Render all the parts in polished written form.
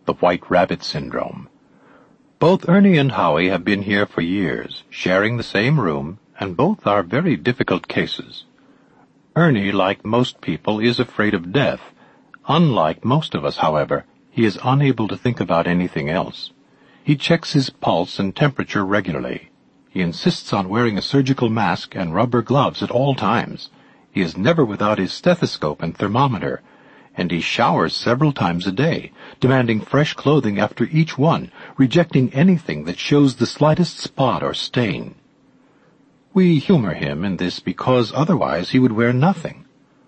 the White Rabbit Syndrome. Both Ernie and Howie have been here for years, sharing the same room, and both are very difficult cases. Ernie, like most people, is afraid of death. Unlike most of us, however, he is unable to think about anything else. He checks his pulse and temperature regularly. He insists on wearing a surgical mask and rubber gloves at all times. He is never without his stethoscope and thermometer, and he showers several times a day, demanding fresh clothing after each one, rejecting anything that shows the slightest spot or stain. We humor him in this because otherwise he would wear nothing.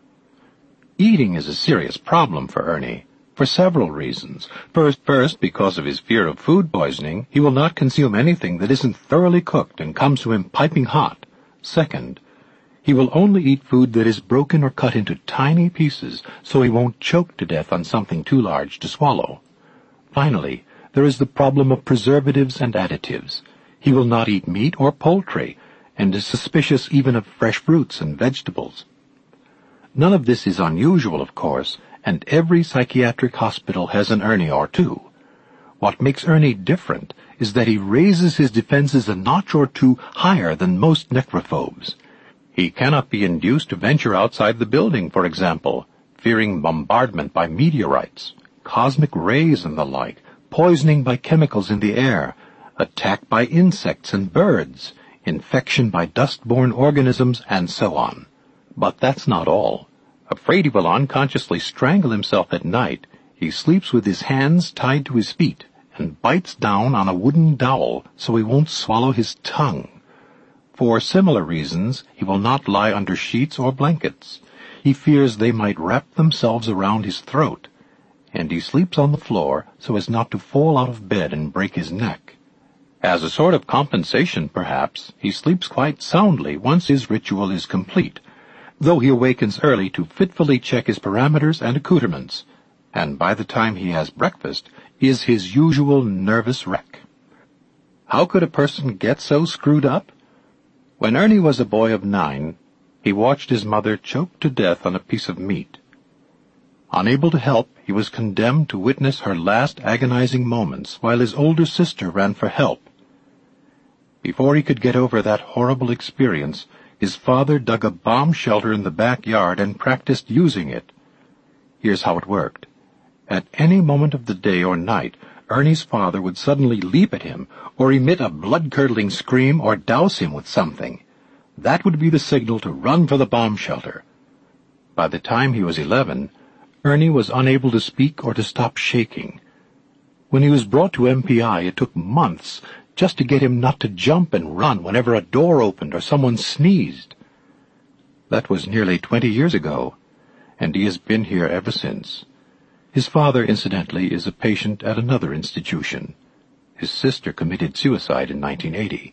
Eating is a serious problem for Ernie, for several reasons. First, because of his fear of food poisoning, he will not consume anything that isn't thoroughly cooked and comes to him piping hot. Second, he will only eat food that is broken or cut into tiny pieces, so he won't choke to death on something too large to swallow. Finally, there is the problem of preservatives and additives. He will not eat meat or poultry, and is suspicious even of fresh fruits and vegetables. None of this is unusual, of course, and every psychiatric hospital has an Ernie or two. What makes Ernie different is that he raises his defenses a notch or two higher than most necrophobes. He cannot be induced to venture outside the building, for example, fearing bombardment by meteorites, cosmic rays and the like, poisoning by chemicals in the air, attack by insects and birds, infection by dust-borne organisms, and so on. But that's not all. Afraid he will unconsciously strangle himself at night, he sleeps with his hands tied to his feet and bites down on a wooden dowel so he won't swallow his tongue. For similar reasons, he will not lie under sheets or blankets. He fears they might wrap themselves around his throat, and he sleeps on the floor so as not to fall out of bed and break his neck. As a sort of compensation, perhaps, he sleeps quite soundly once his ritual is complete, though he awakens early to fitfully check his parameters and accoutrements, and by the time he has breakfast, is his usual nervous wreck. How could a person get so screwed up? When Ernie was a boy of 9, he watched his mother choke to death on a piece of meat. Unable to help, he was condemned to witness her last agonizing moments while his older sister ran for help. Before he could get over that horrible experience, his father dug a bomb shelter in the backyard and practiced using it. Here's how it worked. At any moment of the day or night, Ernie's father would suddenly leap at him, or emit a blood-curdling scream, or douse him with something. That would be the signal to run for the bomb shelter. By the time he was 11, Ernie was unable to speak or to stop shaking. When he was brought to MPI, it took months just to get him not to jump and run whenever a door opened or someone sneezed. That was nearly 20 years ago, and he has been here ever since. His father, incidentally, is a patient at another institution. His sister committed suicide in 1980.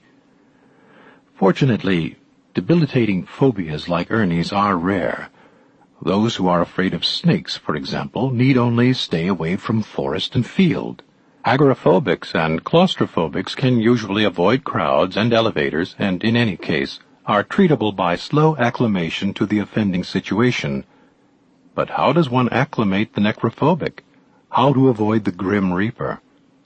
Fortunately, debilitating phobias like Ernie's are rare. Those who are afraid of snakes, for example, need only stay away from forest and field. Agoraphobics and claustrophobics can usually avoid crowds and elevators, and in any case, are treatable by slow acclimation to the offending situation. But how does one acclimate the necrophobic? How to avoid the Grim Reaper?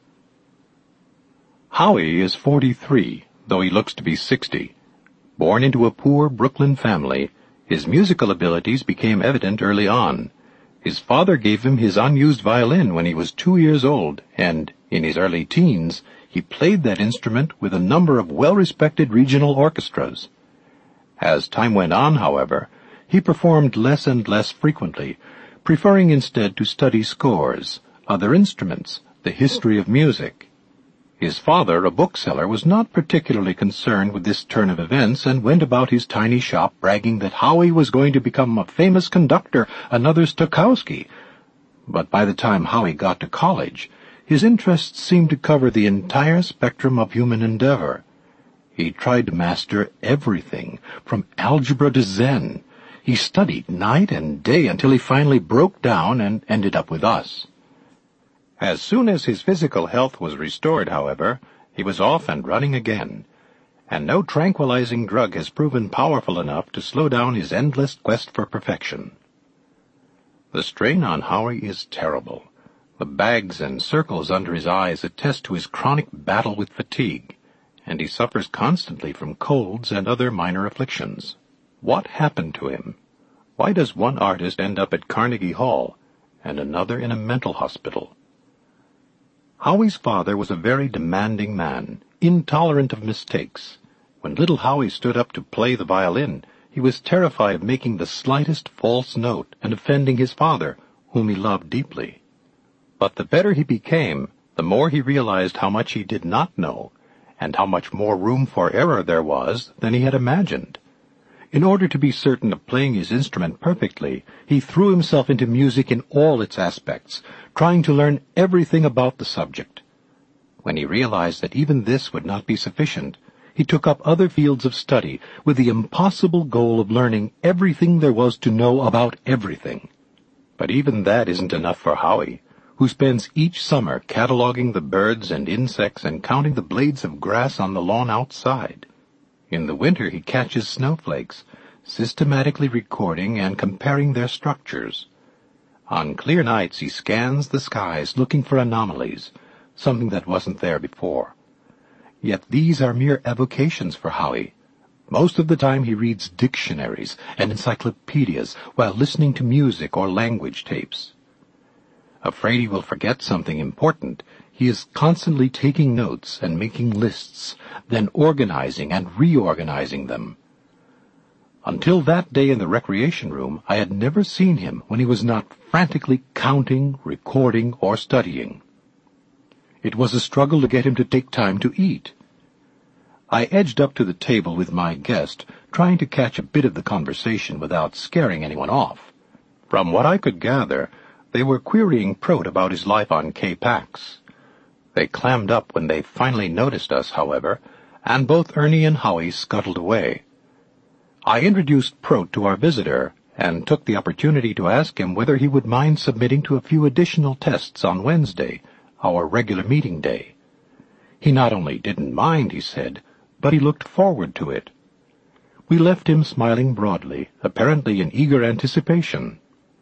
Howie is 43, though he looks to be 60. Born into a poor Brooklyn family, his musical abilities became evident early on. His father gave him his unused violin when he was 2 years old, and, in his early teens, he played that instrument with a number of well-respected regional orchestras. As time went on, however, he performed less and less frequently, preferring instead to study scores, other instruments, the history of music. His father, a bookseller, was not particularly concerned with this turn of events and went about his tiny shop bragging that Howie was going to become a famous conductor, another Stokowski. But by the time Howie got to college, his interests seemed to cover the entire spectrum of human endeavor. He tried to master everything, from algebra to Zen. He studied night and day until he finally broke down and ended up with us. As soon as his physical health was restored, however, he was off and running again, and no tranquilizing drug has proven powerful enough to slow down his endless quest for perfection. The strain on Howie is terrible. The bags and circles under his eyes attest to his chronic battle with fatigue, and he suffers constantly from colds and other minor afflictions. What happened to him? Why does one artist end up at Carnegie Hall and another in a mental hospital? Howie's father was a very demanding man, intolerant of mistakes. When little Howie stood up to play the violin, he was terrified of making the slightest false note and offending his father, whom he loved deeply. But the better he became, the more he realized how much he did not know, and how much more room for error there was than he had imagined. In order to be certain of playing his instrument perfectly, he threw himself into music in all its aspects, trying to learn everything about the subject. When he realized that even this would not be sufficient, he took up other fields of study with the impossible goal of learning everything there was to know about everything. But even that isn't enough for Howie, who spends each summer cataloging the birds and insects and counting the blades of grass on the lawn outside. In the winter he catches snowflakes, systematically recording and comparing their structures. On clear nights he scans the skies looking for anomalies, something that wasn't there before. Yet these are mere evocations for Howie. Most of the time he reads dictionaries and encyclopedias while listening to music or language tapes. Afraid he will forget something important, he is constantly taking notes and making lists, then organizing and reorganizing them. Until that day in the recreation room, I had never seen him when he was not frantically counting, recording, or studying. It was a struggle to get him to take time to eat. I edged up to the table with my guest, trying to catch a bit of the conversation without scaring anyone off. From what I could gather, they were querying Prout about his life on K-Pax. They clammed up when they finally noticed us, however, and both Ernie and Howie scuttled away. I introduced Prout to our visitor and took the opportunity to ask him whether he would mind submitting to a few additional tests on Wednesday, our regular meeting day. He not only didn't mind, he said, but he looked forward to it. We left him smiling broadly, apparently in eager anticipation.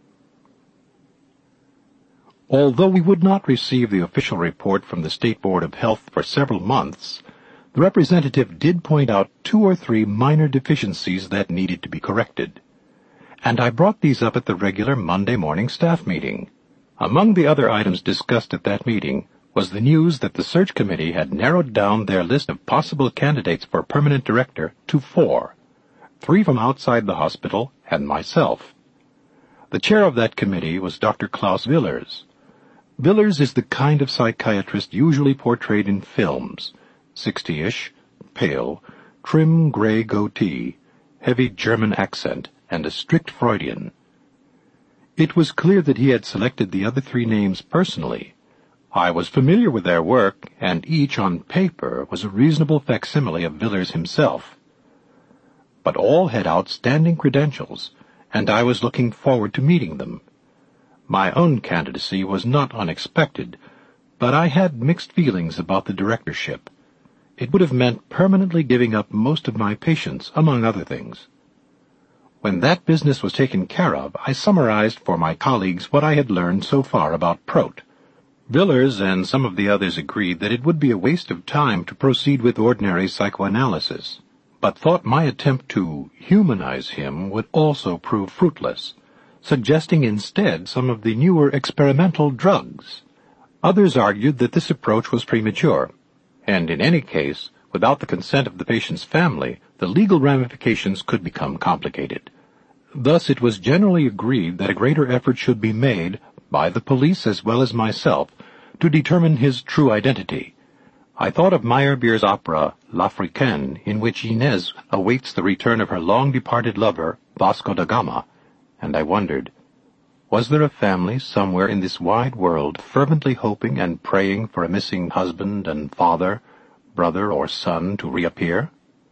Although we would not receive the official report from the State Board of Health for several months, the representative did point out 2 or 3 minor deficiencies that needed to be corrected, and I brought these up at the regular Monday morning staff meeting. Among the other items discussed at that meeting was the news that the search committee had narrowed down their list of possible candidates for permanent director to 4, 3 from outside the hospital and myself. The chair of that committee was Dr. Klaus Villers. Villers is the kind of psychiatrist usually portrayed in films, 60-ish, pale, trim gray goatee, heavy German accent, and a strict Freudian. It was clear that he had selected the other 3 names personally. I was familiar with their work, and each on paper was a reasonable facsimile of Villers himself. But all had outstanding credentials, and I was looking forward to meeting them. My own candidacy was not unexpected, but I had mixed feelings about the directorship. It would have meant permanently giving up most of my patients, among other things. When that business was taken care of, I summarized for my colleagues what I had learned so far about Prout. Villers and some of the others agreed that it would be a waste of time to proceed with ordinary psychoanalysis, but thought my attempt to humanize him would also prove fruitless, suggesting instead some of the newer experimental drugs. Others argued that this approach was premature, and in any case, without the consent of the patient's family, the legal ramifications could become complicated. Thus it was generally agreed that a greater effort should be made, by the police as well as myself, to determine his true identity. I thought of Meyerbeer's opera, L'Africaine, in which Inez awaits the return of her long-departed lover, Vasco da Gama, and I wondered, was there a family somewhere in this wide world fervently hoping and praying for a missing husband and father, brother or son to reappear?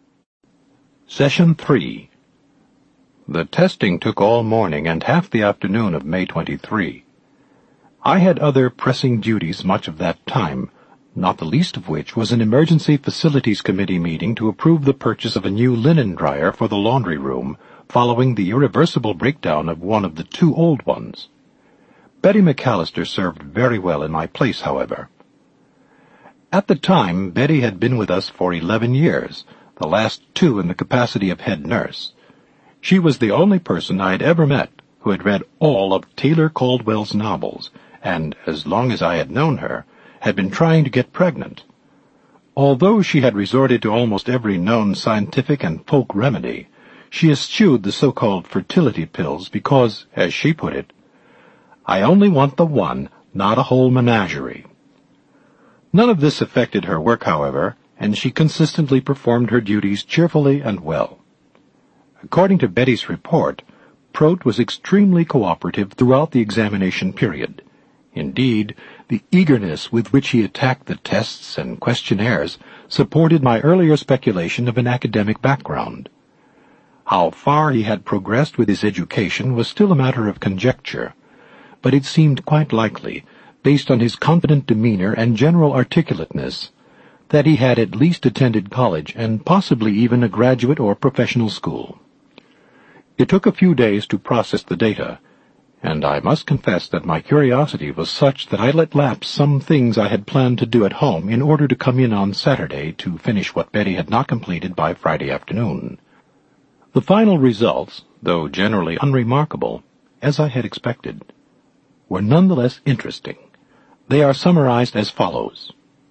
Session 3. The testing took all morning and half the afternoon of May 23. I had other pressing duties much of that time, not the least of which was an Emergency Facilities Committee meeting to approve the purchase of a new linen dryer for the laundry room, following the irreversible breakdown of one of the 2 old ones. Betty McAllister served very well in my place, however. At the time, Betty had been with us for 11 years, the last 2 in the capacity of head nurse. She was the only person I had ever met who had read all of Taylor Caldwell's novels, and, as long as I had known her, had been trying to get pregnant. Although she had resorted to almost every known scientific and folk remedy, she eschewed the so-called fertility pills because, as she put it, "I only want the one, not a whole menagerie." None of this affected her work, however, and she consistently performed her duties cheerfully and well. According to Betty's report, Prote was extremely cooperative throughout the examination period. Indeed, the eagerness with which he attacked the tests and questionnaires supported my earlier speculation of an academic background. How far he had progressed with his education was still a matter of conjecture, but it seemed quite likely, based on his confident demeanor and general articulateness, that he had at least attended college and possibly even a graduate or professional school. It took a few days to process the data, and I must confess that my curiosity was such that I let lapse some things I had planned to do at home in order to come in on Saturday to finish what Betty had not completed by Friday afternoon. The final results, though generally unremarkable, as I had expected, were nonetheless interesting. They are summarized as follows.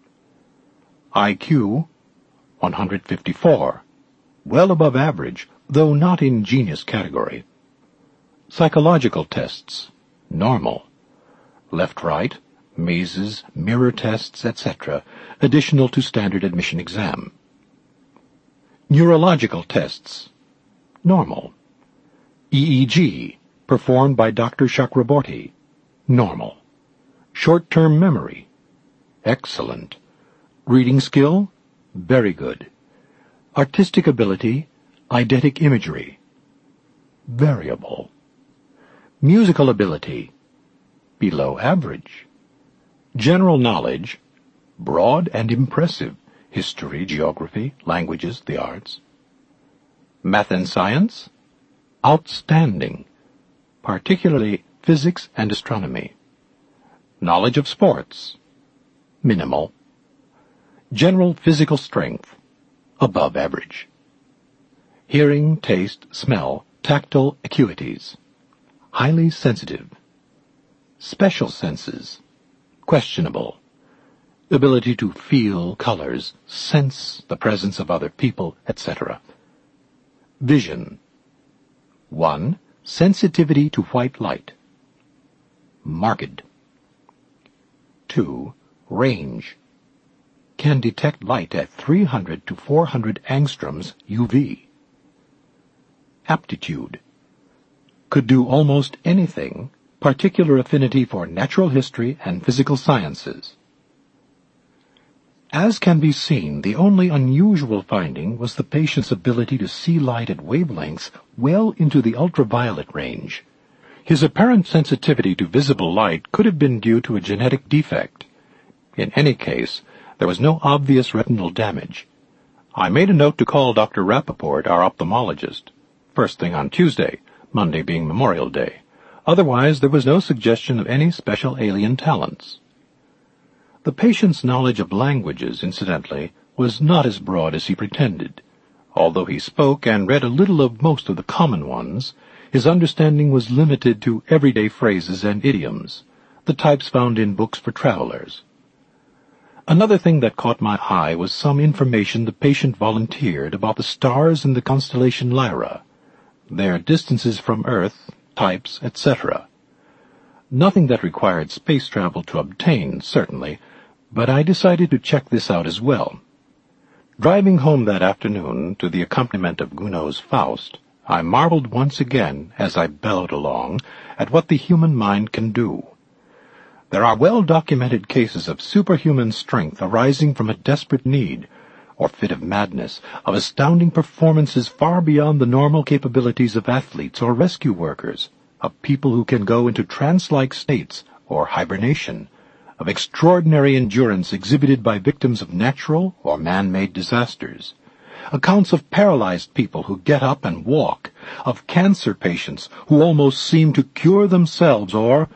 IQ, 154, well above average, though not in genius category. Psychological tests, normal. Left-right, mazes, mirror tests, etc., additional to standard admission exam. Neurological tests, normal. EEG, performed by Dr. Chakraborty, normal. Short-term memory, excellent. Reading skill, very good. Artistic ability, eidetic imagery, variable. Musical ability, below average. General knowledge, broad and impressive, history, geography, languages, the arts. Math and science, outstanding, particularly physics and astronomy. Knowledge of sports, minimal. General physical strength, above average. Hearing, taste, smell, tactile acuities, highly sensitive. Special senses, questionable. Ability to feel colors, sense the presence of other people, etc. Vision. 1. Sensitivity to white light, marked. 2. Range. Can detect light at 300 to 400 angstroms UV. Aptitude. Could do almost anything, particular affinity for natural history and physical sciences. As can be seen, the only unusual finding was the patient's ability to see light at wavelengths well into the ultraviolet range. His apparent sensitivity to visible light could have been due to a genetic defect. In any case, there was no obvious retinal damage. I made a note to call Dr. Rappaport, our ophthalmologist, first thing on Tuesday, Monday being Memorial Day. Otherwise, there was no suggestion of any special alien talents. The patient's knowledge of languages, incidentally, was not as broad as he pretended. Although he spoke and read a little of most of the common ones, his understanding was limited to everyday phrases and idioms, the types found in books for travelers. Another thing that caught my eye was some information the patient volunteered about the stars in the constellation Lyra, their distances from Earth, types, etc. Nothing that required space travel to obtain, certainly, but I decided to check this out as well. Driving home that afternoon to the accompaniment of Gounod's Faust, I marveled once again, as I bellowed along, at what the human mind can do. There are well-documented cases of superhuman strength arising from a desperate need, or fit of madness, of astounding performances far beyond the normal capabilities of athletes or rescue workers, of people who can go into trance-like states, or hibernation, of extraordinary endurance exhibited by victims of natural or man-made disasters, accounts of paralyzed people who get up and walk, of cancer patients who almost seem to cure themselves, or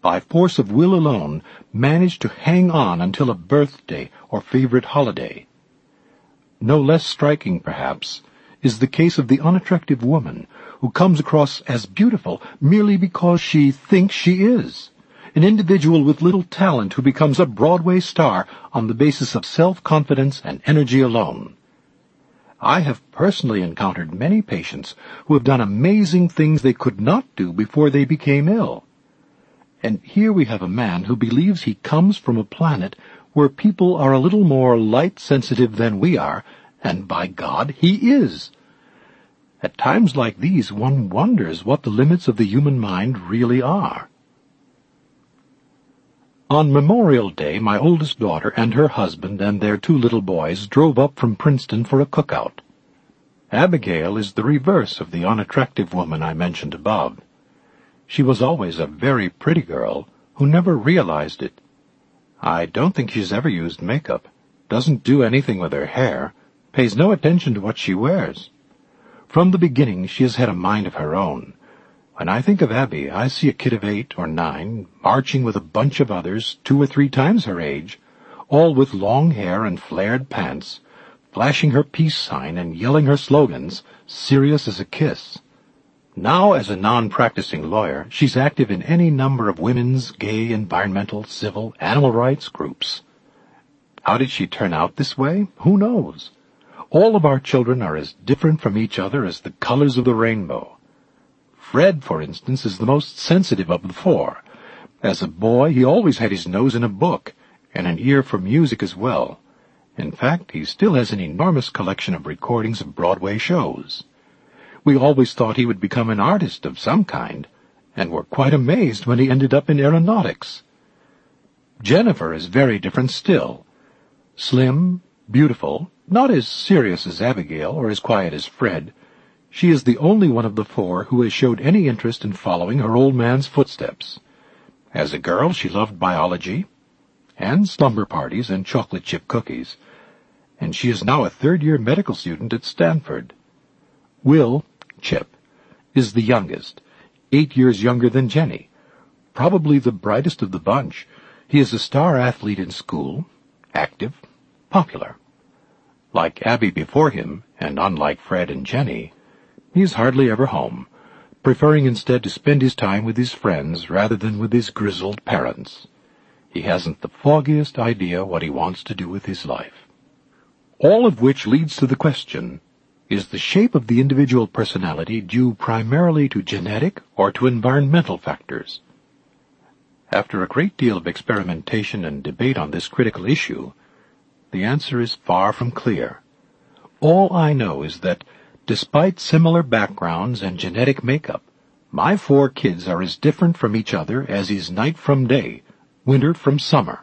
by force of will alone, manage to hang on until a birthday or favorite holiday. No less striking, perhaps, is the case of the unattractive woman who comes across as beautiful merely because she thinks she is. An individual with little talent who becomes a Broadway star on the basis of self-confidence and energy alone. I have personally encountered many patients who have done amazing things they could not do before they became ill. And here we have a man who believes he comes from a planet where people are a little more light-sensitive than we are, and by God, he is. At times like these, one wonders what the limits of the human mind really are. On Memorial Day, my oldest daughter and her husband and their 2 little boys drove up from Princeton for a cookout. Abigail is the reverse of the unattractive woman I mentioned above. She was always a very pretty girl who never realized it. I don't think she's ever used makeup, doesn't do anything with her hair, pays no attention to what she wears. From the beginning she has had a mind of her own. When I think of Abby, I see a kid of 8 or 9, marching with a bunch of others 2 or 3 times her age, all with long hair and flared pants, flashing her peace sign and yelling her slogans, serious as a kiss. Now, as a non-practicing lawyer, she's active in any number of women's, gay, environmental, civil, animal rights groups. How did she turn out this way? Who knows? All of our children are as different from each other as the colors of the rainbow. Fred, for instance, is the most sensitive of the 4. As a boy, he always had his nose in a book, and an ear for music as well. In fact, he still has an enormous collection of recordings of Broadway shows. We always thought he would become an artist of some kind, and were quite amazed when he ended up in aeronautics. Jennifer is very different still. Slim, beautiful, not as serious as Abigail or as quiet as Fred. She is the only one of the 4 who has showed any interest in following her old man's footsteps. As a girl, she loved biology, and slumber parties and chocolate chip cookies, and she is now a 3rd-year medical student at Stanford. Will, Chip, is the youngest, 8 years younger than Jenny, probably the brightest of the bunch. He is a star athlete in school, active, popular. Like Abby before him, and unlike Fred and Jenny, he is hardly ever home, preferring instead to spend his time with his friends rather than with his grizzled parents. He hasn't the foggiest idea what he wants to do with his life. All of which leads to the question, is the shape of the individual personality due primarily to genetic or to environmental factors? After a great deal of experimentation and debate on this critical issue, the answer is far from clear. All I know is that, despite similar backgrounds and genetic makeup, my 4 kids are as different from each other as is night from day, winter from summer.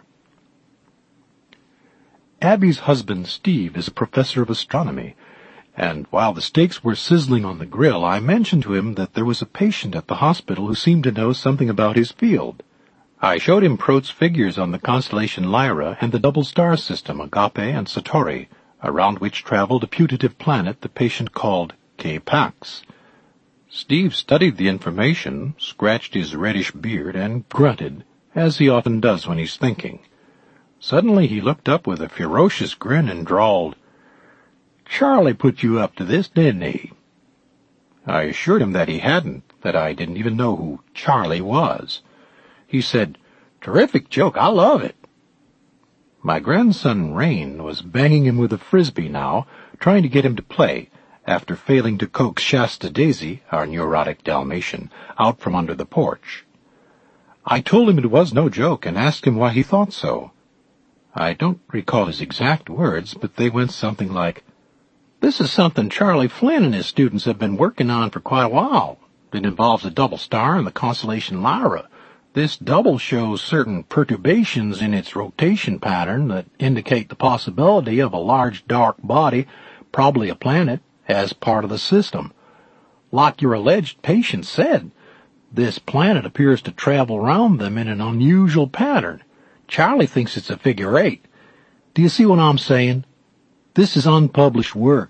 Abby's husband, Steve, is a professor of astronomy, and while the steaks were sizzling on the grill, I mentioned to him that there was a patient at the hospital who seemed to know something about his field. I showed him Prote's figures on the constellation Lyra and the double star system, Agape and Satori, around which traveled a putative planet the patient called K-Pax. Steve studied the information, scratched his reddish beard, and grunted, as he often does when he's thinking. Suddenly he looked up with a ferocious grin and drawled, "Charlie put you up to this, didn't he?" I assured him that he hadn't, that I didn't even know who Charlie was. He said, "Terrific joke, I love it." My grandson Rain was banging him with a frisbee now, trying to get him to play, after failing to coax Shasta Daisy, our neurotic Dalmatian, out from under the porch. I told him it was no joke and asked him why he thought so. I don't recall his exact words, but they went something like, "This is something Charlie Flynn and his students have been working on for quite a while. It involves a double star and the constellation Lyra. This double shows certain perturbations in its rotation pattern that indicate the possibility of a large dark body, probably a planet, as part of the system. Like your alleged patient said, this planet appears to travel around them in an unusual pattern. Charlie thinks it's a figure 8. Do you see what I'm saying? This is unpublished work,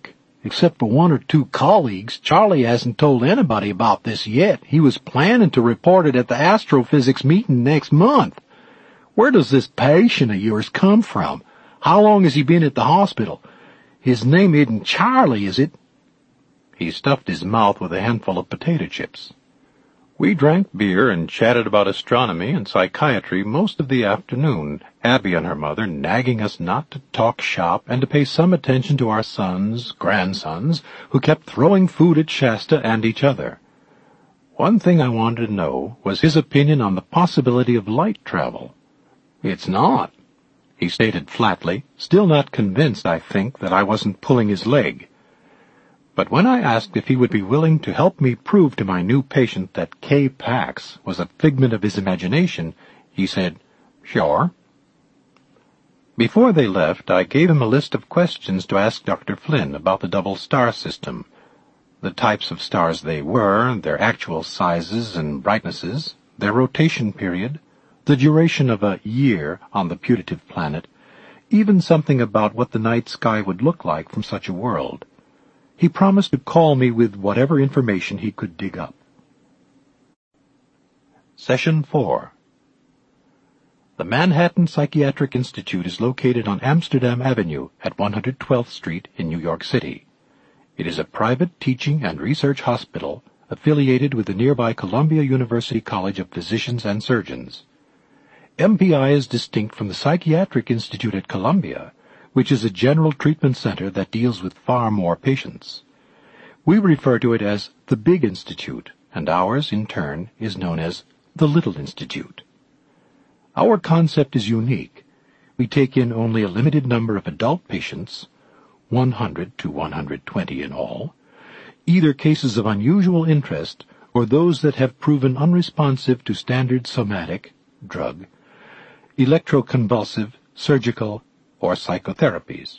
Except for one or two colleagues, Charlie hasn't told anybody about this yet. He was planning to report it at the astrophysics meeting next month. Where does this patient of yours come from? How long has he been at the hospital? His name isn't Charlie, is it?" He stuffed his mouth with a handful of potato chips. We drank beer and chatted about astronomy and psychiatry most of the afternoon, Abby and her mother nagging us not to talk shop and to pay some attention to our sons, grandsons, who kept throwing food at Shasta and each other. One thing I wanted to know was his opinion on the possibility of light travel. "It's not," he stated flatly, still not convinced, I think, that I wasn't pulling his leg. But when I asked if he would be willing to help me prove to my new patient that K. Pax was a figment of his imagination, he said, "Sure." Before they left, I gave him a list of questions to ask Dr. Flynn about the double star system, the types of stars they were, their actual sizes and brightnesses, their rotation period, the duration of a year on the putative planet, even something about what the night sky would look like from such a world. He promised to call me with whatever information he could dig up. Session 4. The Manhattan Psychiatric Institute is located on Amsterdam Avenue at 112th Street in New York City. It is a private teaching and research hospital affiliated with the nearby Columbia University College of Physicians and Surgeons. MPI is distinct from the Psychiatric Institute at Columbia, which is a general treatment center that deals with far more patients. We refer to it as the Big Institute, and ours, in turn, is known as the Little Institute. Our concept is unique. We take in only a limited number of adult patients, 100 to 120 in all, either cases of unusual interest or those that have proven unresponsive to standard somatic, drug, electroconvulsive, surgical, or psychotherapies.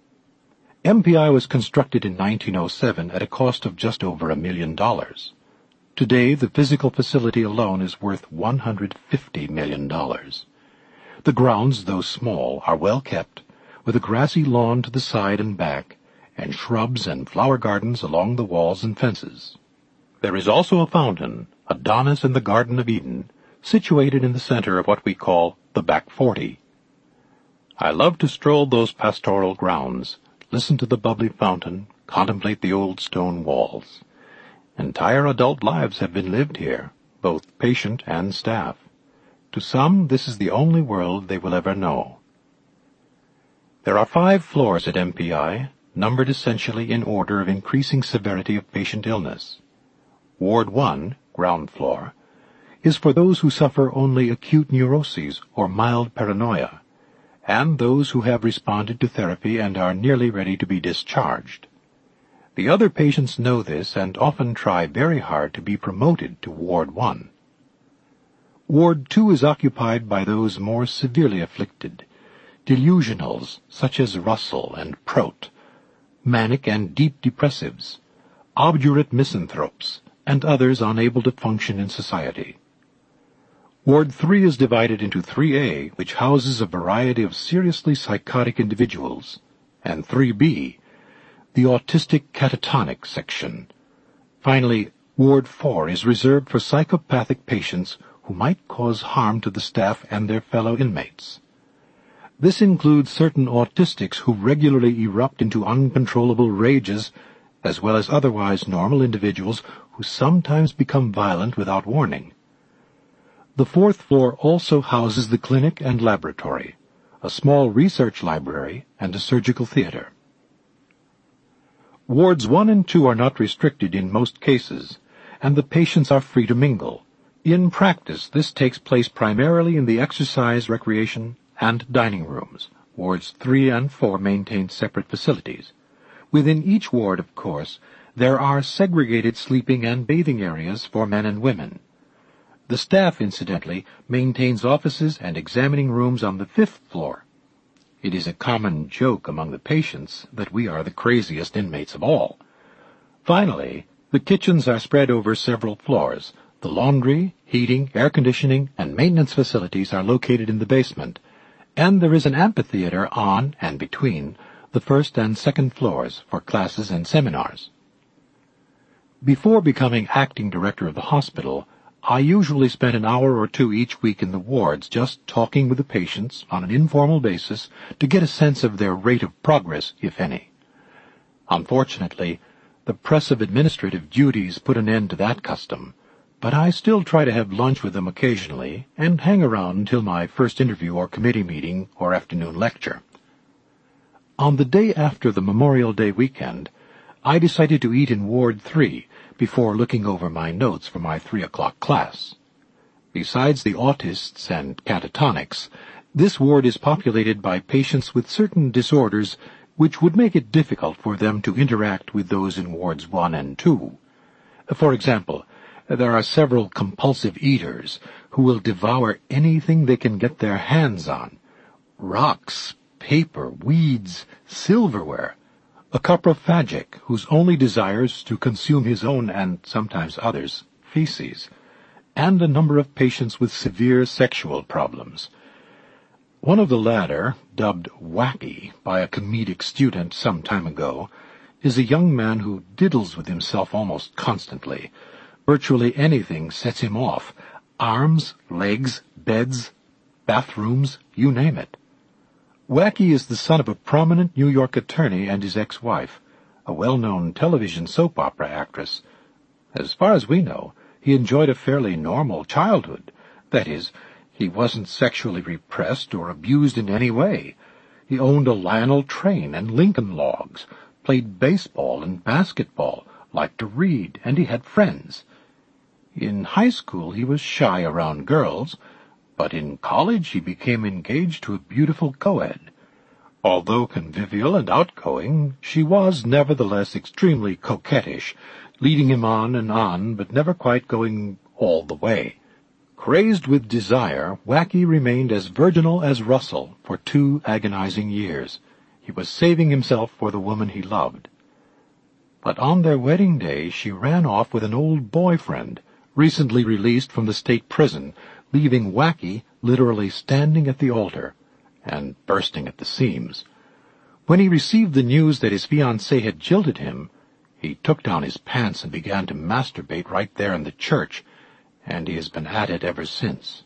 MPI was constructed in 1907 at a cost of just over $1 million. Today, the physical facility alone is worth $150 million. The grounds, though small, are well kept, with a grassy lawn to the side and back, and shrubs and flower gardens along the walls and fences. There is also a fountain, Adonis in the Garden of Eden, situated in the center of what we call the Back 40. I love to stroll those pastoral grounds, listen to the bubbly fountain, contemplate the old stone walls. Entire adult lives have been lived here, both patient and staff. To some, this is the only world they will ever know. There are 5 floors at MPI, numbered essentially in order of increasing severity of patient illness. Ward 1, ground floor, is for those who suffer only acute neuroses or mild paranoia, and those who have responded to therapy and are nearly ready to be discharged. The other patients know this and often try very hard to be promoted to Ward 1. Ward 2 is occupied by those more severely afflicted, delusionals such as Russell and Prout, manic and deep depressives, obdurate misanthropes, and others unable to function in society. Ward 3 is divided into 3A, which houses a variety of seriously psychotic individuals, and 3B, the autistic catatonic section. Finally, Ward 4 is reserved for psychopathic patients who might cause harm to the staff and their fellow inmates. This includes certain autistics who regularly erupt into uncontrollable rages, as well as otherwise normal individuals who sometimes become violent without warning. The 4th floor also houses the clinic and laboratory, a small research library, and a surgical theater. Wards 1 and 2 are not restricted in most cases, and the patients are free to mingle. In practice, this takes place primarily in the exercise, recreation, and dining rooms. Wards 3 and 4 maintain separate facilities. Within each ward, of course, there are segregated sleeping and bathing areas for men and women. The staff, incidentally, maintains offices and examining rooms on the 5th floor. It is a common joke among the patients that we are the craziest inmates of all. Finally, the kitchens are spread over several floors. The laundry, heating, air conditioning, and maintenance facilities are located in the basement, and there is an amphitheater on and between the first and second floors for classes and seminars. Before becoming acting director of the hospital, I usually spent an hour or two each week in the wards just talking with the patients on an informal basis to get a sense of their rate of progress, if any. Unfortunately, the press of administrative duties put an end to that custom, but I still try to have lunch with them occasionally and hang around until my first interview or committee meeting or afternoon lecture. On the day after the Memorial Day weekend, I decided to eat in Ward 3 before looking over my notes for my 3 o'clock class. Besides the autists and catatonics, this ward is populated by patients with certain disorders which would make it difficult for them to interact with those in Wards 1 and 2. For example, there are several compulsive eaters who will devour anything they can get their hands on. Rocks, paper, weeds, silverware. A coprophagic whose only desire is to consume his own and sometimes others' feces. And a number of patients with severe sexual problems. One of the latter, dubbed Wacky by a comedic student some time ago, is a young man who diddles with himself almost constantly. Virtually anything sets him off. Arms, legs, beds, bathrooms, you name it. Wacky is the son of a prominent New York attorney and his ex-wife, a well-known television soap opera actress. As far as we know, he enjoyed a fairly normal childhood. That is, he wasn't sexually repressed or abused in any way. He owned a Lionel train and Lincoln Logs, played baseball and basketball, liked to read, and he had friends. In high school he was shy around girls, but in college he became engaged to a beautiful co-ed. Although convivial and outgoing, she was nevertheless extremely coquettish, leading him on, but never quite going all the way. Crazed with desire, Wacky remained as virginal as Russell for 2 agonizing years. He was saving himself for the woman he loved. But on their wedding day she ran off with an old boyfriend, recently released from the state prison, leaving Wacky literally standing at the altar and bursting at the seams. When he received the news that his fiancée had jilted him, he took down his pants and began to masturbate right there in the church, and he has been at it ever since.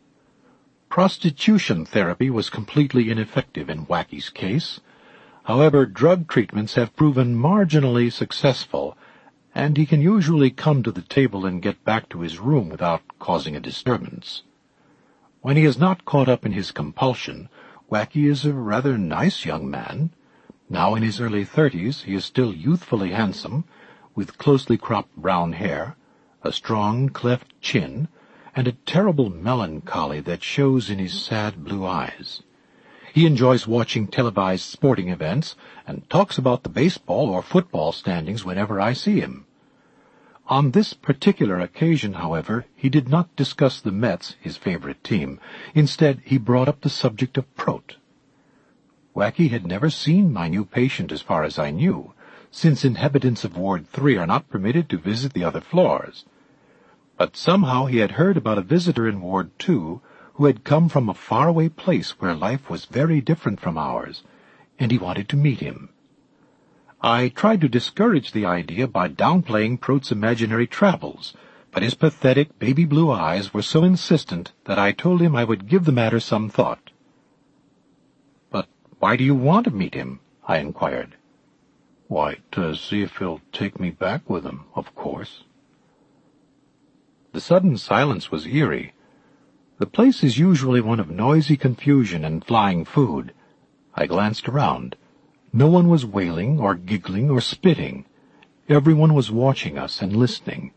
Prostitution therapy was completely ineffective in Wacky's case. However, drug treatments have proven marginally successful, and he can usually come to the table and get back to his room without causing a disturbance. When he is not caught up in his compulsion, Wacky is a rather nice young man. Now in his early 30s, he is still youthfully handsome, with closely cropped brown hair, a strong cleft chin, and a terrible melancholy that shows in his sad blue eyes. He enjoys watching televised sporting events and talks about the baseball or football standings whenever I see him. On this particular occasion, however, he did not discuss the Mets, his favorite team. Instead, he brought up the subject of Prote. Wacky had never seen my new patient as far as I knew, since inhabitants of Ward 3 are not permitted to visit the other floors. But somehow he had heard about a visitor in Ward 2 who had come from a faraway place where life was very different from ours, and he wanted to meet him. I tried to discourage the idea by downplaying Prote's imaginary travels, but his pathetic baby blue eyes were so insistent that I told him I would give the matter some thought. "But why do you want to meet him?" I inquired. "Why, to see if he'll take me back with him, of course." The sudden silence was eerie. The place is usually one of noisy confusion and flying food. I glanced around. No one was wailing or giggling or spitting. Everyone was watching us and listening.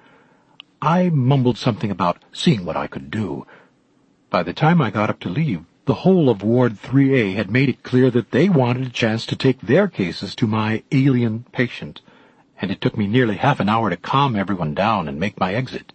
I mumbled something about seeing what I could do. By the time I got up to leave, the whole of Ward 3A had made it clear that they wanted a chance to take their cases to my alien patient, and it took me nearly half an hour to calm everyone down and make my exit.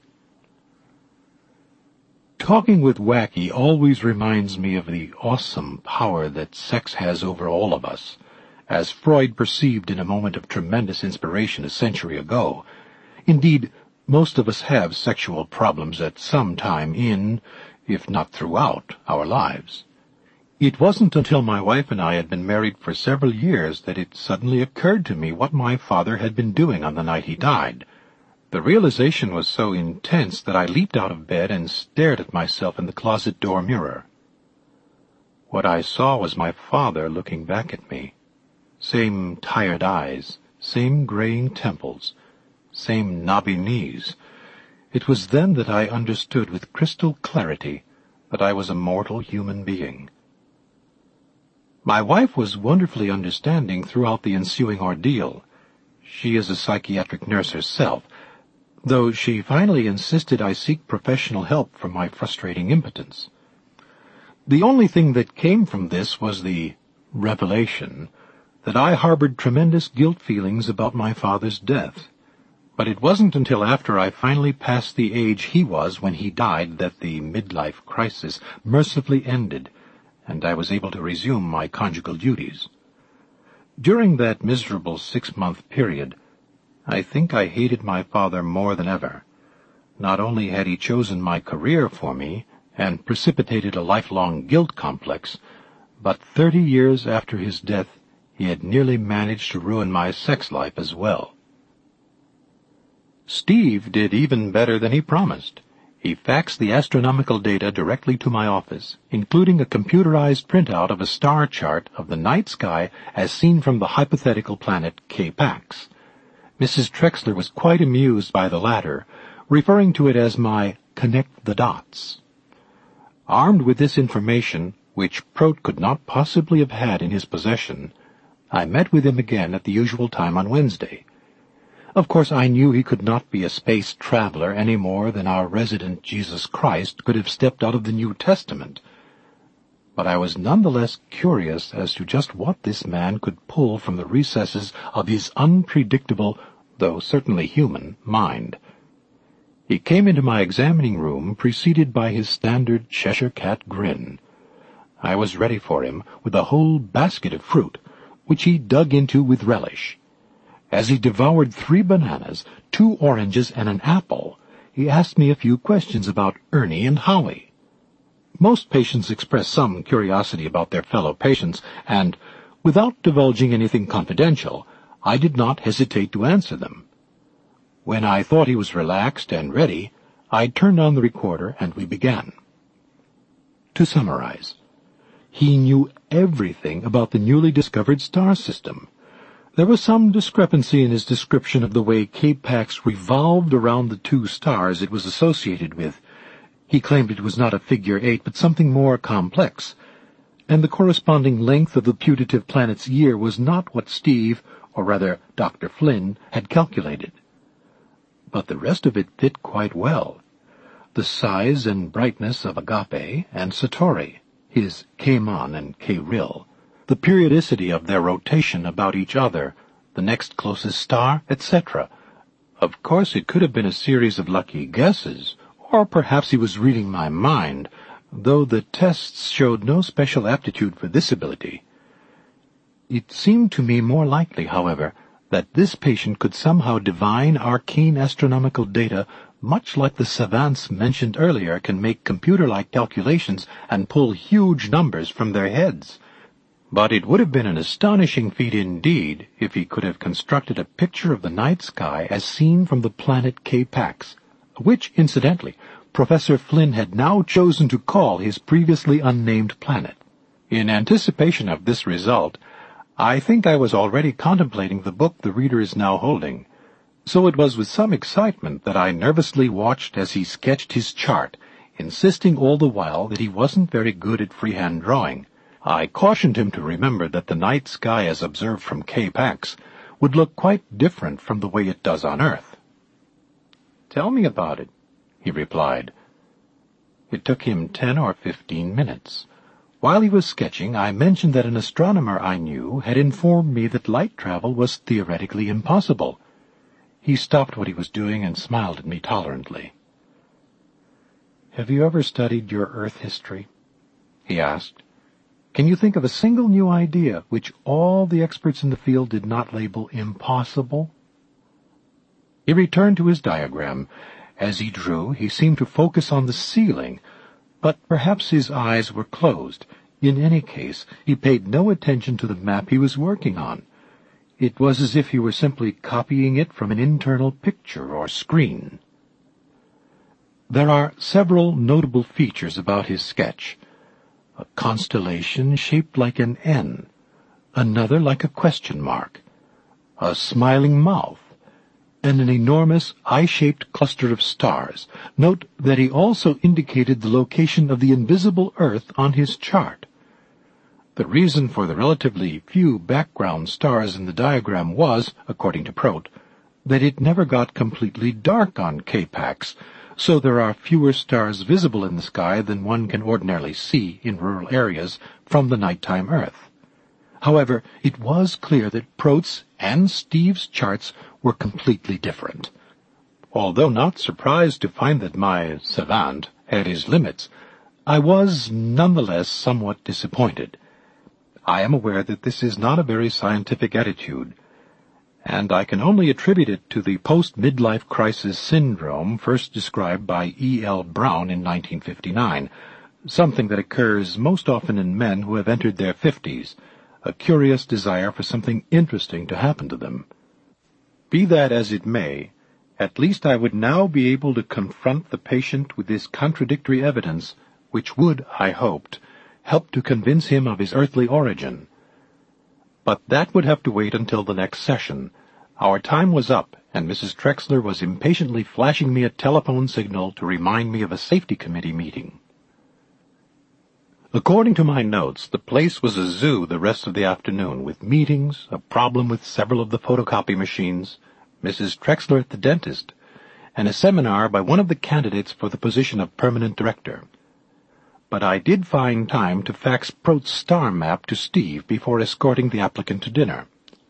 Talking with Wacky always reminds me of the awesome power that sex has over all of us, as Freud perceived in a moment of tremendous inspiration a century ago. Indeed, most of us have sexual problems at some time in, if not throughout, our lives. It wasn't until my wife and I had been married for several years that it suddenly occurred to me what my father had been doing on the night he died. The realization was so intense that I leaped out of bed and stared at myself in the closet door mirror. What I saw was my father looking back at me. Same tired eyes, same graying temples, same knobby knees. It was then that I understood with crystal clarity that I was a mortal human being. My wife was wonderfully understanding throughout the ensuing ordeal. She is a psychiatric nurse herself, though she finally insisted I seek professional help for my frustrating impotence. The only thing that came from this was the revelation that I harbored tremendous guilt feelings about my father's death. But it wasn't until after I finally passed the age he was when he died that the midlife crisis mercifully ended, and I was able to resume my conjugal duties. During that miserable 6-month period, I think I hated my father more than ever. Not only had he chosen my career for me and precipitated a lifelong guilt complex, but 30 years after his death, he had nearly managed to ruin my sex life as well. Steve did even better than he promised. He faxed the astronomical data directly to my office, including a computerized printout of a star chart of the night sky as seen from the hypothetical planet K-Pax. Mrs. Trexler was quite amused by the latter, referring to it as my connect the dots. Armed with this information, which Prout could not possibly have had in his possession, I met with him again at the usual time on Wednesday. Of course, I knew he could not be a space traveler any more than our resident Jesus Christ could have stepped out of the New Testament. But I was nonetheless curious as to just what this man could pull from the recesses of his unpredictable, though certainly human, mind. He came into my examining room preceded by his standard Cheshire Cat grin. I was ready for him with a whole basket of fruit, which he dug into with relish. As he devoured 3 bananas, 2 oranges, and an apple, he asked me a few questions about Ernie and Howie. Most patients express some curiosity about their fellow patients, and, without divulging anything confidential, I did not hesitate to answer them. When I thought he was relaxed and ready, I turned on the recorder and we began. To summarize, he knew everything about the newly discovered star system. There was some discrepancy in his description of the way K-Pax revolved around the 2 stars it was associated with. He claimed it was not a figure 8, but something more complex, and the corresponding length of the putative planet's year was not what Steve, or rather Dr. Flynn, had calculated. But the rest of it fit quite well. The size and brightness of Agape and Satori, his K-Mon and K-Ril, the periodicity of their rotation about each other, the next closest star, etc. Of course, it could have been a series of lucky guesses, or perhaps he was reading my mind, though the tests showed no special aptitude for this ability. It seemed to me more likely, however, that this patient could somehow divine arcane astronomical data, much like the savants mentioned earlier can make computer-like calculations and pull huge numbers from their heads. But it would have been an astonishing feat indeed if he could have constructed a picture of the night sky as seen from the planet K-Pax, which, incidentally, Professor Flynn had now chosen to call his previously unnamed planet. In anticipation of this result, I think I was already contemplating the book the reader is now holding, so it was with some excitement that I nervously watched as he sketched his chart, insisting all the while that he wasn't very good at freehand drawing. I cautioned him to remember that the night sky as observed from K-Pax would look quite different from the way it does on Earth. "Tell me about it," he replied. It took him 10 or 15 minutes. While he was sketching, I mentioned that an astronomer I knew had informed me that light travel was theoretically impossible. He stopped what he was doing and smiled at me tolerantly. "Have you ever studied your Earth history?" he asked. "Can you think of a single new idea which all the experts in the field did not label impossible?" He returned to his diagram. As he drew, he seemed to focus on the ceiling, but perhaps his eyes were closed. In any case, he paid no attention to the map he was working on. It was as if he were simply copying it from an internal picture or screen. There are several notable features about his sketch. A constellation shaped like an N, another like a question mark, a smiling mouth, and an enormous eye-shaped cluster of stars. Note that he also indicated the location of the invisible Earth on his chart. The reason for the relatively few background stars in the diagram was, according to Prout, that it never got completely dark on K-Pax, so there are fewer stars visible in the sky than one can ordinarily see in rural areas from the nighttime Earth. However, it was clear that Prout's and Steve's charts were completely different. Although not surprised to find that my savant had his limits, I was nonetheless somewhat disappointed. I am aware that this is not a very scientific attitude, and I can only attribute it to the post-midlife crisis syndrome first described by E.L. Brown in 1959, something that occurs most often in men who have entered their 50s, a curious desire for something interesting to happen to them. Be that as it may, at least I would now be able to confront the patient with this contradictory evidence, which would, I hoped, help to convince him of his earthly origin. But that would have to wait until the next session. Our time was up, and Mrs. Trexler was impatiently flashing me a telephone signal to remind me of a safety committee meeting. According to my notes, the place was a zoo the rest of the afternoon, with meetings, a problem with several of the photocopy machines, Mrs. Trexler at the dentist, and a seminar by one of the candidates for the position of permanent director. But I did find time to fax Prout's star map to Steve before escorting the applicant to dinner.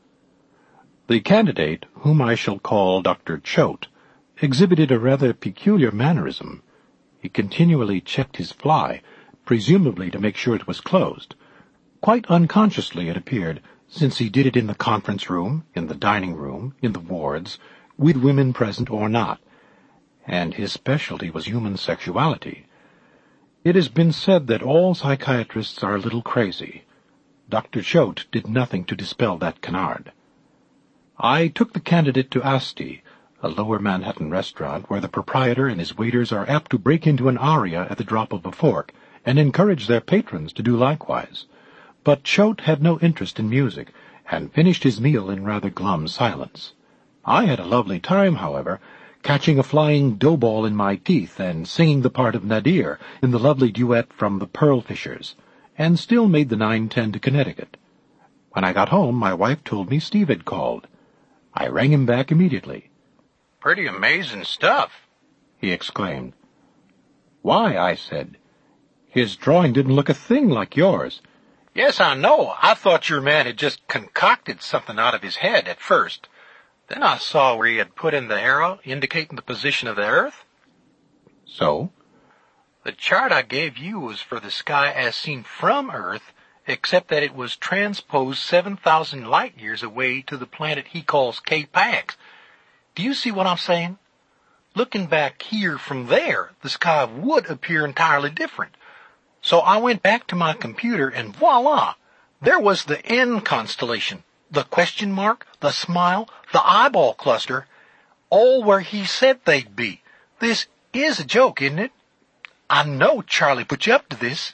The candidate, whom I shall call Dr. Choate, exhibited a rather peculiar mannerism. He continually checked his fly, presumably to make sure it was closed. Quite unconsciously, it appeared, since he did it in the conference room, in the dining room, in the wards, with women present or not, and his specialty was human sexuality. It has been said that all psychiatrists are a little crazy. Dr. Choate did nothing to dispel that canard. I took the candidate to Asti, a lower Manhattan restaurant where the proprietor and his waiters are apt to break into an aria at the drop of a fork and encourage their patrons to do likewise. But Choate had no interest in music, and finished his meal in rather glum silence. I had a lovely time, however, catching a flying dough ball in my teeth and singing the part of Nadir in the lovely duet from the Pearl Fishers, and still made the 9:10 to Connecticut. When I got home, my wife told me Steve had called. I rang him back immediately. "Pretty amazing stuff," he exclaimed. "Why?" I said. "His drawing didn't look a thing like yours." "Yes, I know. I thought your man had just concocted something out of his head at first. Then I saw where he had put in the arrow indicating the position of the Earth." "So?" "The chart I gave you was for the sky as seen from Earth, except that it was transposed 7,000 light-years away to the planet he calls K-Pax. Do you see what I'm saying? Looking back here from there, the sky would appear entirely different. So I went back to my computer and voila! There was the N constellation, the question mark, the smile, the eyeball cluster, all where he said they'd be. This is a joke, isn't it? I know Charlie put you up to this."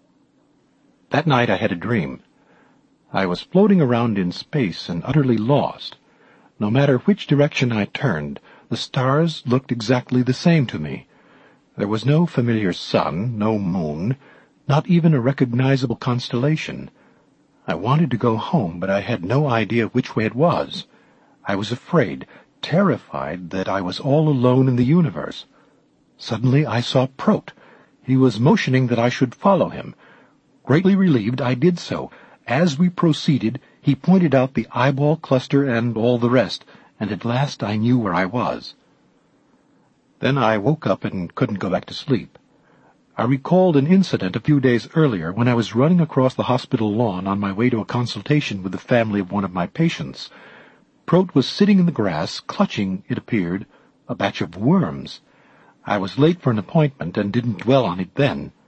That night I had a dream. I was floating around in space and utterly lost. No matter which direction I turned, the stars looked exactly the same to me. There was no familiar sun, no moon, not even a recognizable constellation. I wanted to go home, but I had no idea which way it was. I was afraid, terrified that I was all alone in the universe. Suddenly I saw Prout. He was motioning that I should follow him. Greatly relieved, I did so. As we proceeded, he pointed out the eyeball cluster and all the rest, and at last I knew where I was. Then I woke up and couldn't go back to sleep. I recalled an incident a few days earlier when I was running across the hospital lawn on my way to a consultation with the family of one of my patients. Prout was sitting in the grass, clutching, it appeared, a batch of worms. I was late for an appointment and didn't dwell on it then.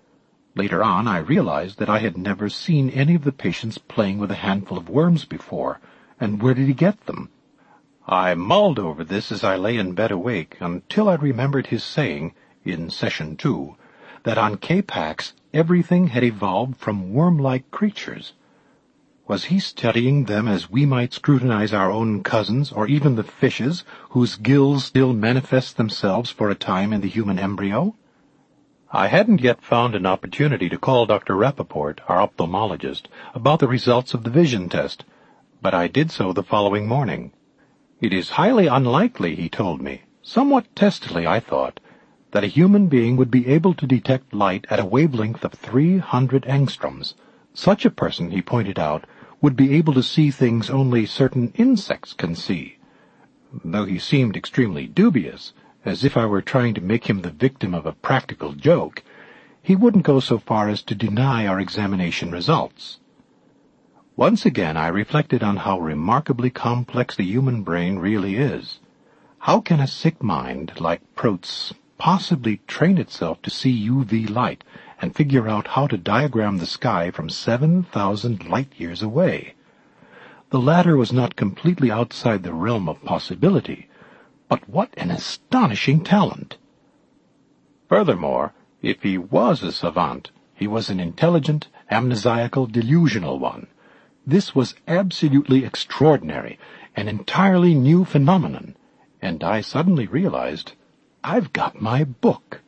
Later on, I realized that I had never seen any of the patients playing with a handful of worms before, and where did he get them? I mulled over this as I lay in bed awake until I remembered his saying, in Session 2, that on K-Pax everything had evolved from worm-like creatures. Was he studying them as we might scrutinize our own cousins, or even the fishes, whose gills still manifest themselves for a time in the human embryo? I hadn't yet found an opportunity to call Dr. Rappaport, our ophthalmologist, about the results of the vision test, but I did so the following morning. It is highly unlikely, he told me, somewhat testily I thought, that a human being would be able to detect light at a wavelength of 300 angstroms. Such a person, he pointed out, would be able to see things only certain insects can see. Though he seemed extremely dubious, as if I were trying to make him the victim of a practical joke, he wouldn't go so far as to deny our examination results. Once again I reflected on how remarkably complex the human brain really is. How can a sick mind like Prout's possibly train itself to see UV light and figure out how to diagram the sky from 7,000 light-years away? The latter was not completely outside the realm of possibility, but what an astonishing talent! Furthermore, if he was a savant, he was an intelligent, amnesiacal, delusional one. This was absolutely extraordinary, an entirely new phenomenon, and I suddenly realized, I've got my book.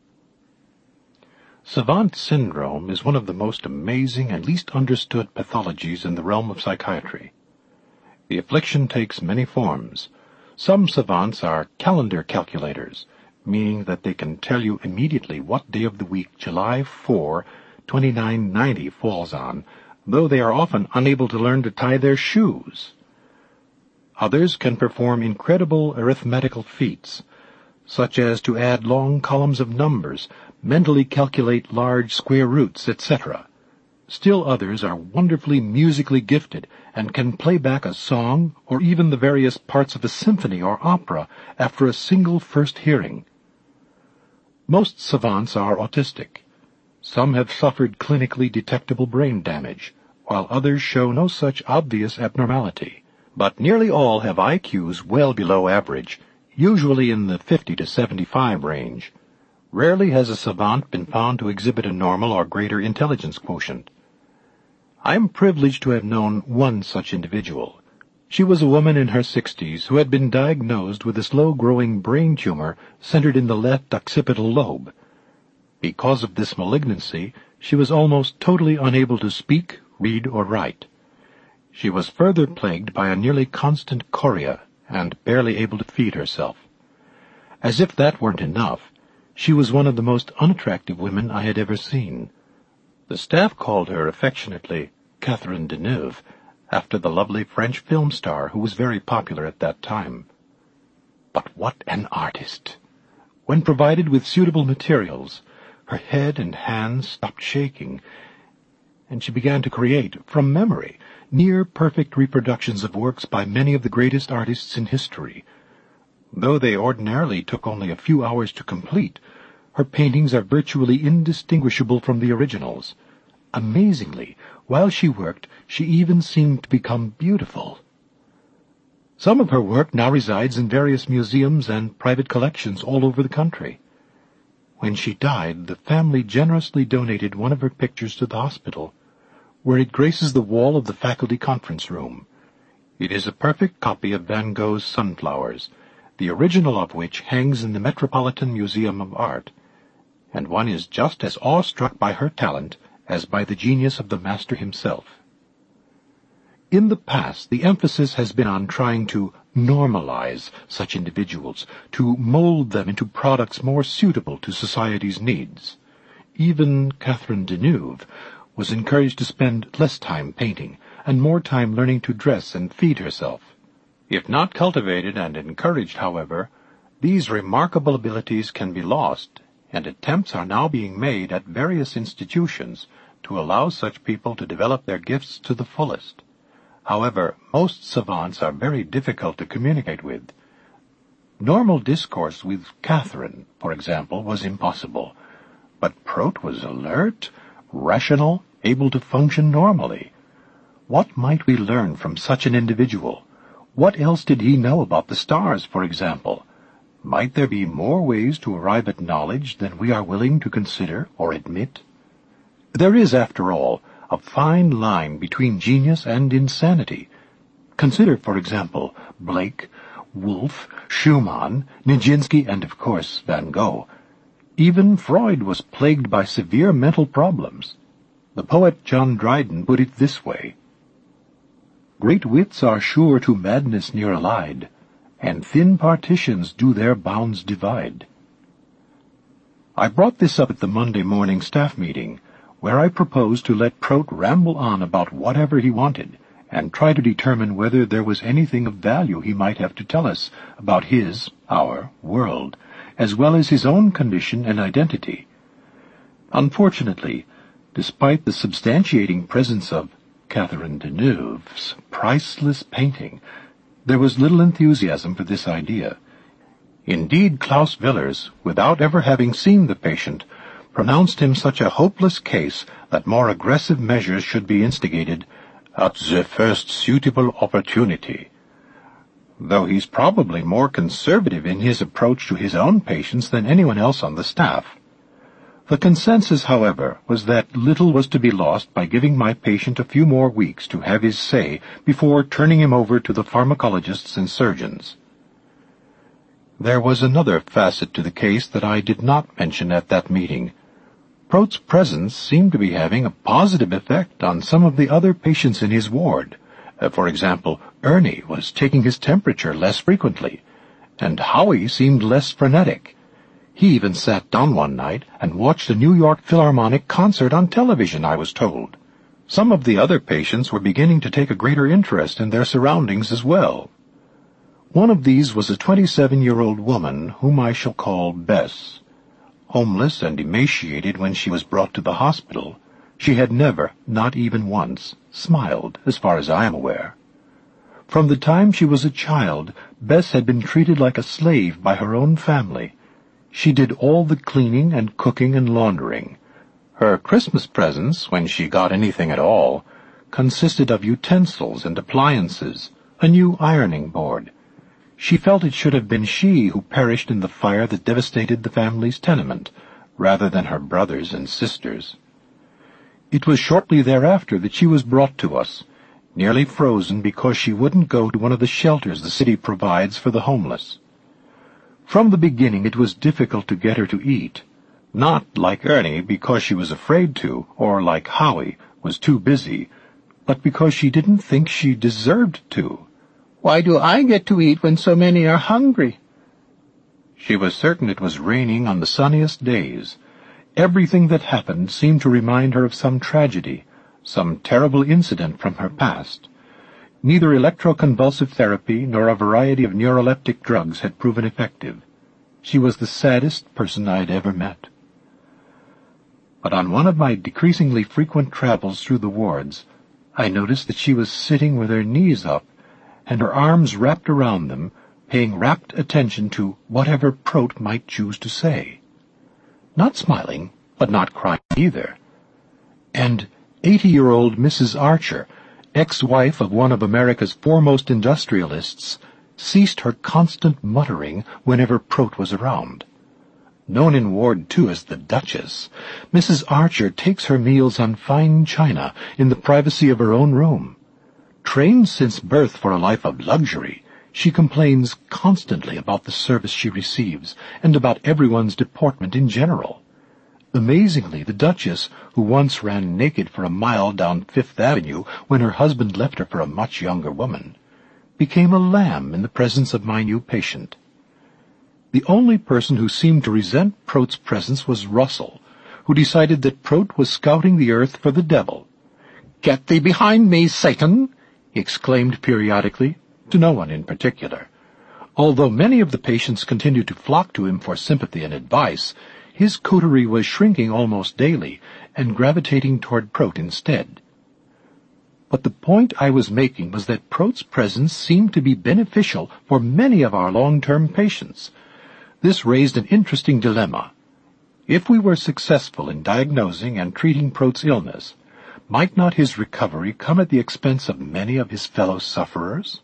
Savant syndrome is one of the most amazing and least understood pathologies in the realm of psychiatry. The affliction takes many forms. Some savants are calendar calculators, meaning that they can tell you immediately what day of the week July 4, 2990 falls on, though they are often unable to learn to tie their shoes. Others can perform incredible arithmetical feats, such as to add long columns of numbers, mentally calculate large square roots, etc. Still others are wonderfully musically gifted and can play back a song or even the various parts of a symphony or opera after a single first hearing. Most savants are autistic. Some have suffered clinically detectable brain damage, while others show no such obvious abnormality. But nearly all have IQs well below average, usually in the 50 to 75 range. Rarely has a savant been found to exhibit a normal or greater intelligence quotient. I am privileged to have known one such individual. She was a woman in her 60s who had been diagnosed with a slow-growing brain tumor centered in the left occipital lobe. Because of this malignancy, she was almost totally unable to speak, read, or write. She was further plagued by a nearly constant chorea and barely able to feed herself. As if that weren't enough, she was one of the most unattractive women I had ever seen. The staff called her affectionately Catherine Deneuve, after the lovely French film star who was very popular at that time. But what an artist! When provided with suitable materials, her head and hands stopped shaking, and she began to create, from memory, near-perfect reproductions of works by many of the greatest artists in history. Though they ordinarily took only a few hours to complete, her paintings are virtually indistinguishable from the originals. Amazingly, while she worked, she even seemed to become beautiful. Some of her work now resides in various museums and private collections all over the country. When she died, the family generously donated one of her pictures to the hospital, where it graces the wall of the faculty conference room. It is a perfect copy of Van Gogh's Sunflowers, the original of which hangs in the Metropolitan Museum of Art, and one is just as awestruck by her talent as by the genius of the master himself. In the past, the emphasis has been on trying to normalize such individuals, to mold them into products more suitable to society's needs. Even Catherine Deneuve was encouraged to spend less time painting and more time learning to dress and feed herself. If not cultivated and encouraged, however, these remarkable abilities can be lost, and attempts are now being made at various institutions to allow such people to develop their gifts to the fullest. However, most savants are very difficult to communicate with. Normal discourse with Catherine, for example, was impossible. But Prout was alert, rational, able to function normally. What might we learn from such an individual? What else did he know about the stars, for example? Might there be more ways to arrive at knowledge than we are willing to consider or admit? There is, after all, a fine line between genius and insanity. Consider, for example, Blake, Wolff, Schumann, Nijinsky, and, of course, Van Gogh. Even Freud was plagued by severe mental problems. The poet John Dryden put it this way: "Great wits are sure to madness near allied, and thin partitions do their bounds divide." I brought this up at the Monday morning staff meeting, where I proposed to let Prout ramble on about whatever he wanted, and try to determine whether there was anything of value he might have to tell us about our world, as well as his own condition and identity. Unfortunately, despite the substantiating presence of Catherine Deneuve's priceless painting, there was little enthusiasm for this idea. Indeed, Klaus Villers, without ever having seen the patient, pronounced him such a hopeless case that more aggressive measures should be instigated at the first suitable opportunity. Though he's probably more conservative in his approach to his own patients than anyone else on the staff. The consensus, however, was that little was to be lost by giving my patient a few more weeks to have his say before turning him over to the pharmacologists and surgeons. There was another facet to the case that I did not mention at that meeting. Prout's presence seemed to be having a positive effect on some of the other patients in his ward. For example, Ernie was taking his temperature less frequently, and Howie seemed less frenetic. He even sat down one night and watched a New York Philharmonic concert on television, I was told. Some of the other patients were beginning to take a greater interest in their surroundings as well. One of these was a 27-year-old woman whom I shall call Bess. Homeless and emaciated when she was brought to the hospital, she had never, not even once, smiled, as far as I am aware. From the time she was a child, Bess had been treated like a slave by her own family. She did all the cleaning and cooking and laundering. Her Christmas presents, when she got anything at all, consisted of utensils and appliances, a new ironing board. She felt it should have been she who perished in the fire that devastated the family's tenement, rather than her brothers and sisters. It was shortly thereafter that she was brought to us, nearly frozen because she wouldn't go to one of the shelters the city provides for the homeless. From the beginning it was difficult to get her to eat, not like Ernie because she was afraid to, or like Howie, was too busy, but because she didn't think she deserved to. "Why do I get to eat when so many are hungry?" She was certain it was raining on the sunniest days. Everything that happened seemed to remind her of some tragedy, some terrible incident from her past. Neither electroconvulsive therapy nor a variety of neuroleptic drugs had proven effective. She was the saddest person I had ever met. But on one of my decreasingly frequent travels through the wards, I noticed that she was sitting with her knees up and her arms wrapped around them, paying rapt attention to whatever Prout might choose to say. Not smiling, but not crying either. And 80-year-old Mrs. Archer, ex-wife of one of America's foremost industrialists, ceased her constant muttering whenever Prout was around. Known in Ward 2 as the Duchess, Mrs. Archer takes her meals on fine china in the privacy of her own room. Trained since birth for a life of luxury, she complains constantly about the service she receives and about everyone's deportment in general. Amazingly, the Duchess, who once ran naked for a mile down Fifth Avenue when her husband left her for a much younger woman, became a lamb in the presence of my new patient. The only person who seemed to resent Prout's presence was Russell, who decided that Prout was scouting the earth for the devil. "Get thee behind me, Satan!" he exclaimed periodically, to no one in particular. Although many of the patients continued to flock to him for sympathy and advice, his coterie was shrinking almost daily and gravitating toward Prout instead. But the point I was making was that Prout's presence seemed to be beneficial for many of our long-term patients. This raised an interesting dilemma. If we were successful in diagnosing and treating Proat's illness, might not his recovery come at the expense of many of his fellow sufferers?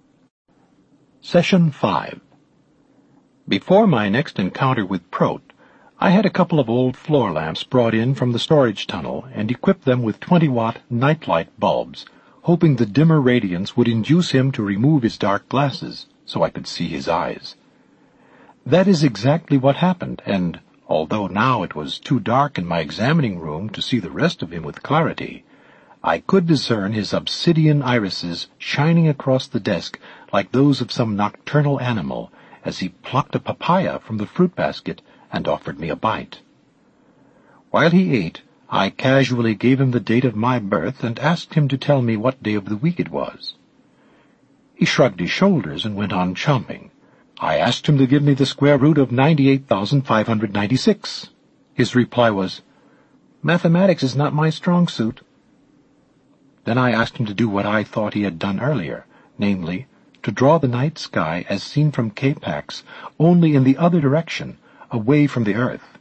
Session 5. Before my next encounter with Proat, I had a couple of old floor lamps brought in from the storage tunnel and equipped them with 20-watt nightlight bulbs, hoping the dimmer radiance would induce him to remove his dark glasses so I could see his eyes. That is exactly what happened, and although now it was too dark in my examining room to see the rest of him with clarity, I could discern his obsidian irises shining across the desk like those of some nocturnal animal as he plucked a papaya from the fruit basket and offered me a bite. While he ate, I casually gave him the date of my birth and asked him to tell me what day of the week it was. He shrugged his shoulders and went on chomping. I asked him to give me the square root of 98,596. His reply was, "Mathematics is not my strong suit." Then I asked him to do what I thought he had done earlier, namely, to draw the night sky as seen from Cape Pax, only in the other direction, away from the earth.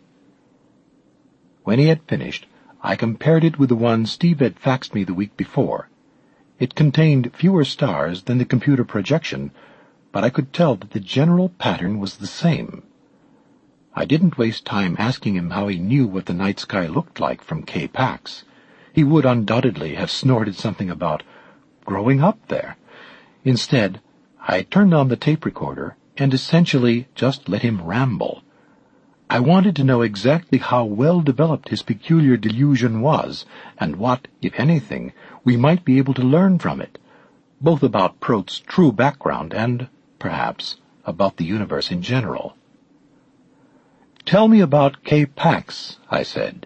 When he had finished, I compared it with the one Steve had faxed me the week before. It contained fewer stars than the computer projection, but I could tell that the general pattern was the same. I didn't waste time asking him how he knew what the night sky looked like from Cape Pax. He would undoubtedly have snorted something about growing up there. Instead, I turned on the tape recorder and essentially just let him ramble. I wanted to know exactly how well developed his peculiar delusion was, and what, if anything, we might be able to learn from it, both about Proat's true background and, perhaps, about the universe in general. "Tell me about Cape Pax," I said.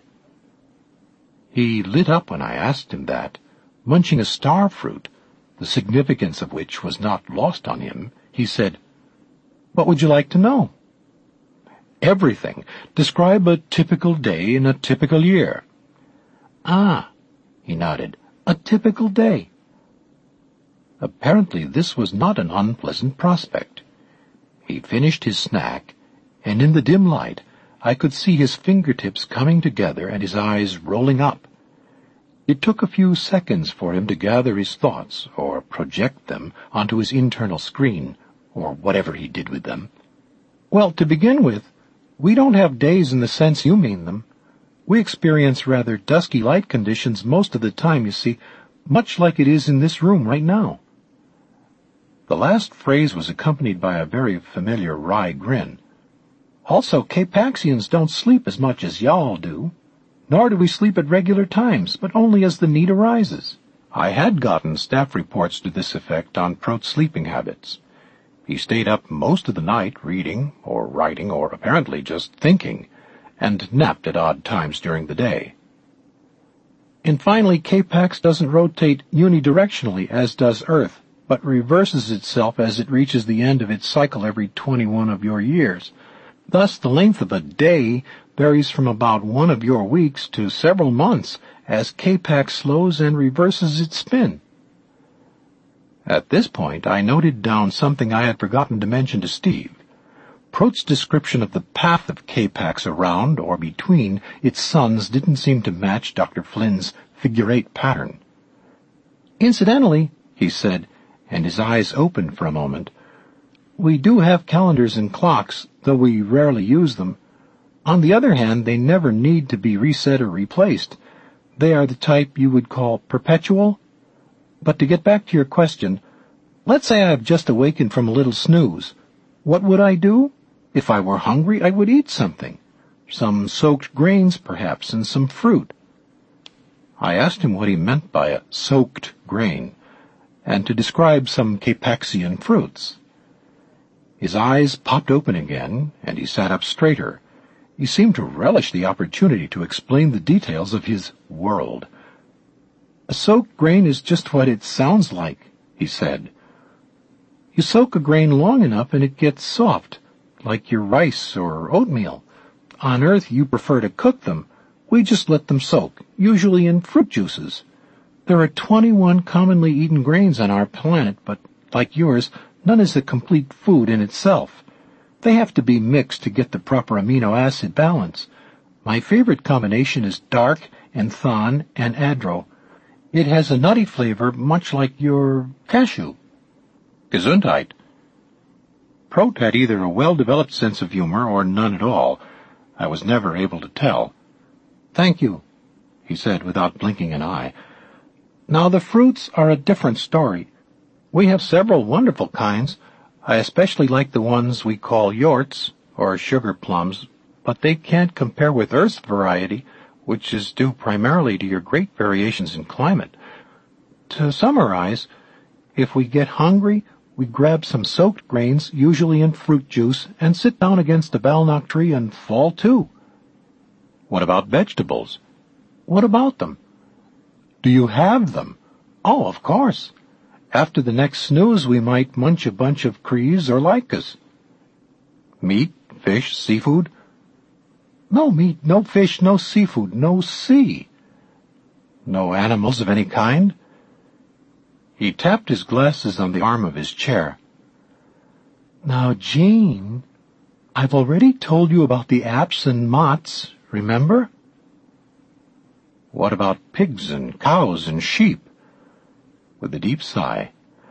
He lit up when I asked him that. Munching a star fruit, the significance of which was not lost on him, he said, "What would you like to know?" "Everything. Describe a typical day in a typical year." "Ah," he nodded, "a typical day." Apparently this was not an unpleasant prospect. He finished his snack, and in the dim light I could see his fingertips coming together and his eyes rolling up. It took a few seconds for him to gather his thoughts, or project them onto his internal screen, or whatever he did with them. "Well, to begin with, we don't have days in the sense you mean them. We experience rather dusky light conditions most of the time, you see, much like it is in this room right now." The last phrase was accompanied by a very familiar wry grin. "Also, Cape Paxians don't sleep as much as y'all do. Nor do we sleep at regular times, but only as the need arises." I had gotten staff reports to this effect on Proat's sleeping habits. He stayed up most of the night reading, or writing, or apparently just thinking, and napped at odd times during the day. "And finally, Cape Pax doesn't rotate unidirectionally as does Earth, but reverses itself as it reaches the end of its cycle every 21 of your years. Thus, the length of a day varies from about one of your weeks to several months as Cape Pax slows and reverses its spin." At this point, I noted down something I had forgotten to mention to Steve. Proat's description of the path of Cape Pax around or between its suns didn't seem to match Dr. Flynn's figure-8 pattern. "Incidentally," he said, and his eyes opened for a moment, "we do have calendars and clocks, though we rarely use them. On the other hand, they never need to be reset or replaced. They are the type you would call perpetual. But to get back to your question, let's say I have just awakened from a little snooze. What would I do? If I were hungry, I would eat something. Some soaked grains, perhaps, and some fruit." I asked him what he meant by a soaked grain, and to describe some Capexian fruits. His eyes popped open again, and he sat up straighter. He seemed to relish the opportunity to explain the details of his world. "A soaked grain is just what it sounds like," he said. "You soak a grain long enough and it gets soft, like your rice or oatmeal. On Earth you prefer to cook them. We just let them soak, usually in fruit juices. There are 21 commonly eaten grains on our planet, but, like yours, none is a complete food in itself. They have to be mixed to get the proper amino acid balance. My favorite combination is dark and Thon and Adro. It has a nutty flavor much like your cashew. Gesundheit. Prout had either a well-developed sense of humor or none at all. I was never able to tell. Thank you, he said without blinking an eye. Now the fruits are a different story. We have several wonderful kinds. I especially like the ones we call yorts, or sugar plums, but they can't compare with Earth's variety, which is due primarily to your great variations in climate. To summarize, if we get hungry, we grab some soaked grains, usually in fruit juice, and sit down against a balnock tree and fall to. What about vegetables? What about them? Do you have them? Oh, of course. After the next snooze, we might munch a bunch of crees or lycas. Meat, fish, seafood? No meat, no fish, no seafood, no sea. No animals of any kind? He tapped his glasses on the arm of his chair. Now, Jean, I've already told you about the apes and moths, remember? What about pigs and cows and sheep? With a deep sigh.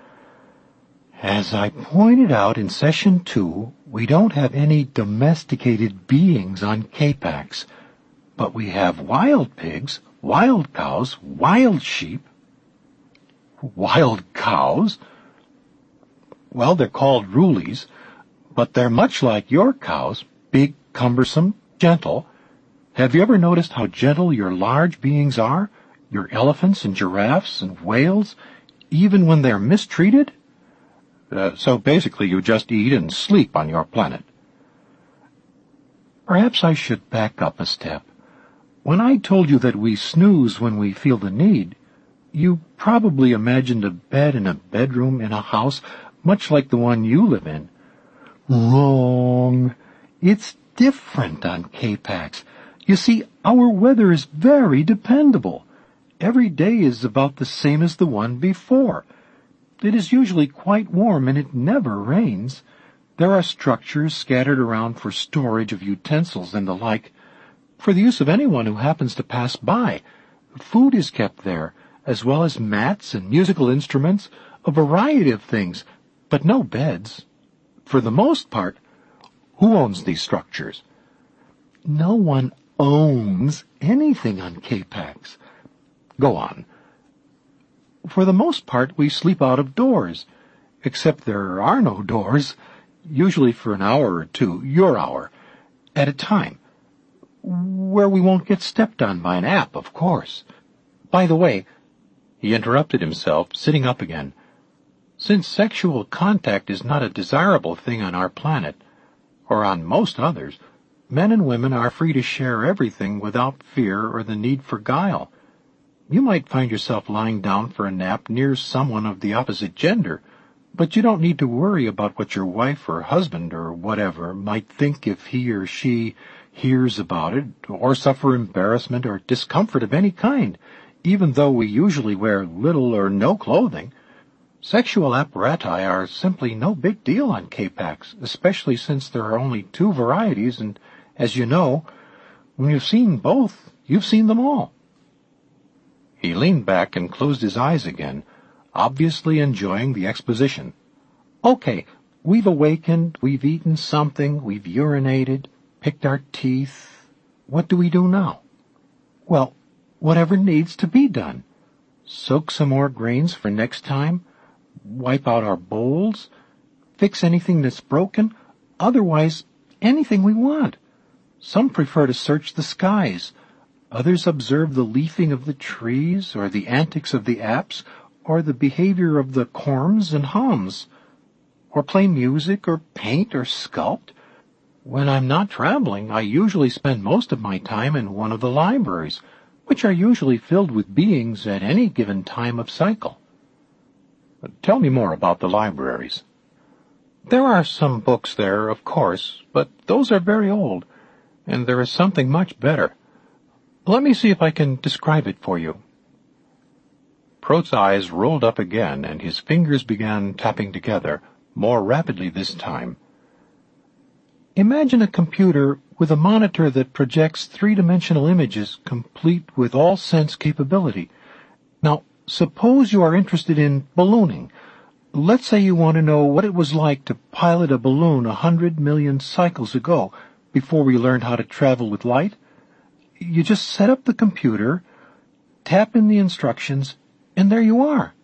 As I pointed out in Session 2, we don't have any domesticated beings on Capax, but we have wild pigs, wild cows, wild sheep. Wild cows? Well, they're called rulies, but they're much like your cows, big, cumbersome, gentle. Have you ever noticed how gentle your large beings are? Your elephants and giraffes and whales, even when they're mistreated? So basically you just eat and sleep on your planet. Perhaps I should back up a step. When I told you that we snooze when we feel the need, you probably imagined a bed in a bedroom in a house much like the one you live in. Wrong. It's different on Capax. You see, our weather is very dependable. Every day is about the same as the one before. It is usually quite warm and it never rains. There are structures scattered around for storage of utensils and the like, for the use of anyone who happens to pass by. Food is kept there, as well as mats and musical instruments, a variety of things, but no beds. For the most part, who owns these structures? No one owns anything on Capax. Go on. For the most part, we sleep out of doors, except there are no doors, usually for an hour or two, your hour, at a time, where we won't get stepped on by an ape, of course. By the way, he interrupted himself, sitting up again. Since sexual contact is not a desirable thing on our planet, or on most others, men and women are free to share everything without fear or the need for guile. You might find yourself lying down for a nap near someone of the opposite gender, but you don't need to worry about what your wife or husband or whatever might think if he or she hears about it, or suffer embarrassment or discomfort of any kind, even though we usually wear little or no clothing. Sexual apparati are simply no big deal on Capax, especially since there are only 2 varieties, and, as you know, when you've seen both, you've seen them all. He leaned back and closed his eyes again, obviously enjoying the exposition. Okay, we've awakened, we've eaten something, we've urinated, picked our teeth. What do we do now? Well, whatever needs to be done. Soak some more grains for next time, wipe out our bowls, fix anything that's broken, otherwise anything we want. Some prefer to search the skies. Others observe the leafing of the trees, or the antics of the apes, or the behavior of the corms and hums, or play music, or paint, or sculpt. When I'm not traveling, I usually spend most of my time in one of the libraries, which are usually filled with beings at any given time of cycle. Tell me more about the libraries. There are some books there, of course, but those are very old, and there is something much better. Let me see if I can describe it for you. Prout's eyes rolled up again, and his fingers began tapping together, more rapidly this time. Imagine a computer with a monitor that projects three-dimensional images complete with all sense capability. Now, suppose you are interested in ballooning. Let's say you want to know what it was like to pilot a balloon 100 million cycles ago, before we learned how to travel with light. You just set up the computer, tap in the instructions, and there you are.